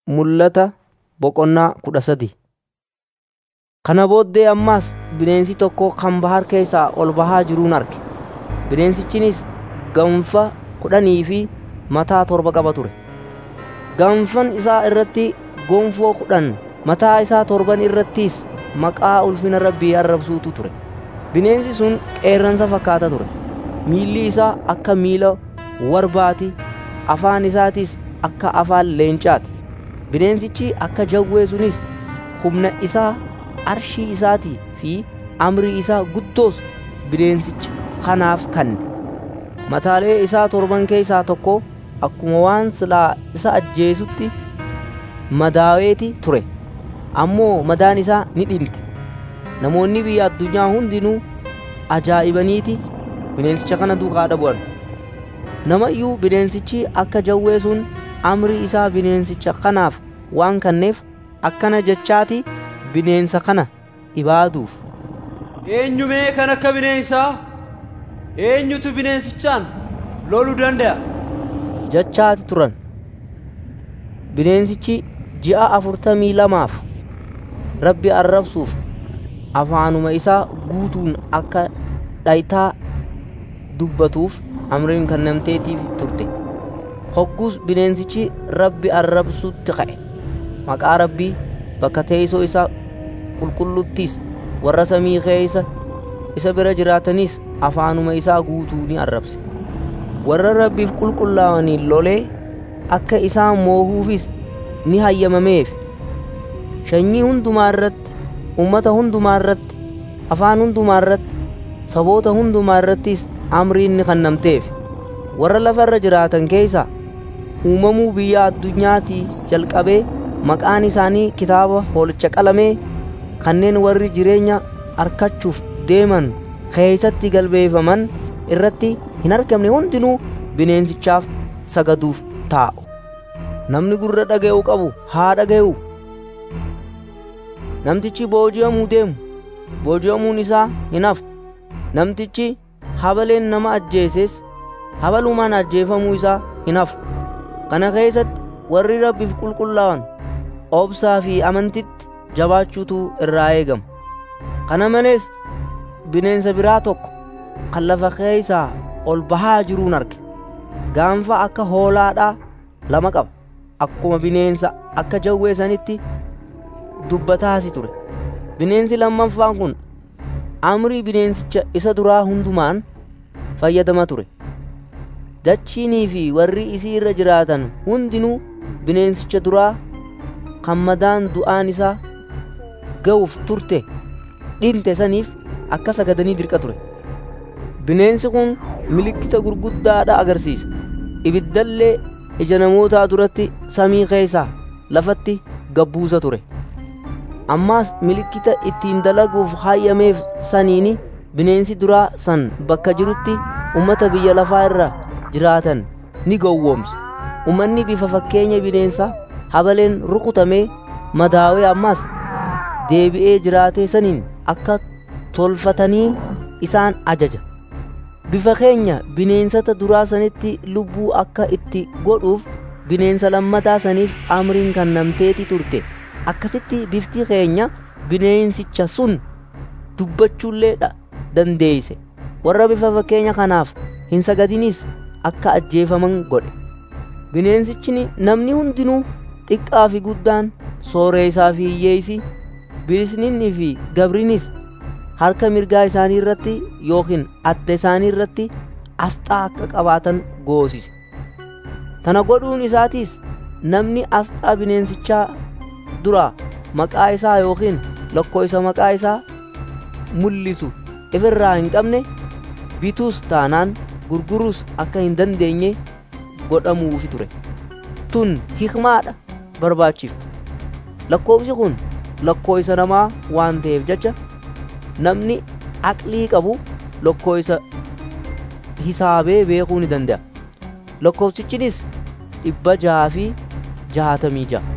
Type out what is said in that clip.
Mul'ata boqonnaa 13. Kana booddee ammas bineensi tokko kan bahar keessaa ol bahaa jiruun arge. Bineensichinis gaanfa 10 fi mataa 7 qaba ture. Gaanfan isaa irratti gonfoo 10, mataa isaa 7 irrattis maqaa ulfina Rabbii arrabsuutu ture. Bineensi sun qeerransa fakkaata ture. Miilli isaa akka miila warbaati, afaan isaatis akka afaan leencaati. Bineensichi akka jawwee sunis humna isaa, arshii isaatii fi amrii isaa guddoos bineensicha kanaaf kenne. Mataalee isaa 7 keessaa tokko akkuma waan silaa isa ajjeesutti madaaweeti ture. Ammoo madaan isaa ni dhinte. Namoonni biyya addunyaa hundinuu ajaa'ibaniiti bineensicha kana duukaa bu'an. Nama iyyuu bineensichi akka jawwee sun amrii isaa bineensicha kanaaf waan kenneef akkana jechaati bineensa kana ibaaduuf. Eenyumee kan akka bineensaa? Eenyutu bineensichaan loluu danda'a? Jechaati turan. Bineensichi ji'a 42 Rabbi arrabsuuf afaanuma isaa guutuun akka dhayitaa dubbatuuf amriin kennamteetiif turte. Hoggus bineensichi Rabbi arrabsutti ka'e. Maqaa Rabbii bakka teessoo isaa qulqulluttis warra samii keessa isa bira jiraatanis afaanuma isaa guutuu ni arrabse. Warra Rabbiif qulqullaa'aniin lolee akka isaan moohuufis ni hayyamameef. Sanyii hundumaa irratti, ummata hundumaa irratti, afaan hundumaa irratti, saboota hundumaa irrattis amriin ni kennamteef. Warra lafa irra jiraatan keessa uumamuu biyya addunyaatii jalqabee maqaan isaanii kitaaba hoolicha qalamee kanneen warri jireenya arkachuuf deeman keessatti galmeeffaman irratti hin argamne hundinuu bineensichaaf sagaduuf taa'u. Namni gurra dhaga'u qabu haa dhaga'u. Namtichi booji'amuu deemu booji'amuun isaa hin haftu. Namtichi habaleen nama ajjeeses habalumaan ajjeefamuu isaa hin hafu. Kana keessatti warri Rabbiif qulqullaa'an obsaa fi amantitti jabaachuutu irraa eegama. Kana malees bineensa biraa tokko kan lafa keessaa ol bahaa jiruun arge. Gaanfa akka hoolaadhaa 2 qaba. Akkuma bineensa akka jawwee sanitti dubbataasi ture. Bineensi lammaffaan kun amrii bineensicha isa duraa hundumaan fayyadama ture. Dachiinii fi warri isii irra jiraatan hundinuu bineensicha duraa kan madaan du'aan isaa ga'uuf turte dhinte saniif akka sagadanii dirqa ture. Bineensi kun milikkita gurguddaadha agarsiisa. Ibiddallee ija namootaa duratti samii keessaa lafatti gabbuusa ture. Ammaas milikkita ittiin dalaguuf hayyameef saniini bineensi duraa san bakka jirutti ummata biyya lafaa irra jiraatan ni gowwoomsa. Ummanni bifa fakkeenya bineensaa habaleen rukutamee madaawee ammaas deebi'ee jiraatee saniin akka tolfatanii isaan ajaja. Bifa keenya bineensota duraa sanitti lubbuu akka itti godhuuf bineensa lammataa saniif amriin kennamteeti turte. Akkasitti bifti keenya bineensicha sun dubbachuullee dandeeyse. Warra bifa fakkeenya kanaaf hin sagadinis akka ajjeefaman godhe. Bineensichi namni hundinuu xiqqaa fi guddaan, sooressaa fi hiyyeessi, bilisninnii fi gabriinis harka mirgaa isaanii irratti yookiin adda isaanii irratti asxaa akka qabaatan goosise. Tana godhuun isaatiis namni asxaa bineensichaa duraa maqaa isaa yookiin lakkoofsa maqaa isaa mul'isu ifirraa hin qabne bituus taanaan gurguruus akka hin dandeenye godhamuufi ture. Tun hikmaadha barbaachiftu. Lakkoofsi kun lakkoofsa namaa waan ta'eef jecha namni aqlii qabu lakkoofsa hisaabee beekuu ni danda'a. Lakkoofsichinis 666.